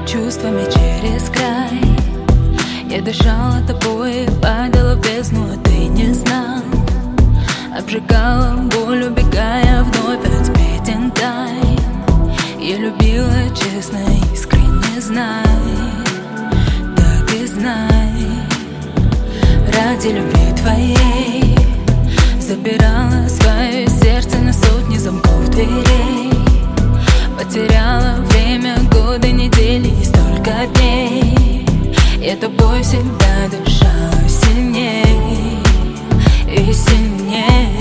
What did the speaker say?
чувствами через край. Я дышала тобой, падала в бездну, а ты не знал. Обжигала боль, убегая вновь от сплетен тайн. Я любила честно, искренне, знай, так и знай. Ради любви твоей забирала свое сердце на сотни замков дверей. Потеряла время, годы, недели и столько дней. Я тобой всегда дышала сильней и сильней.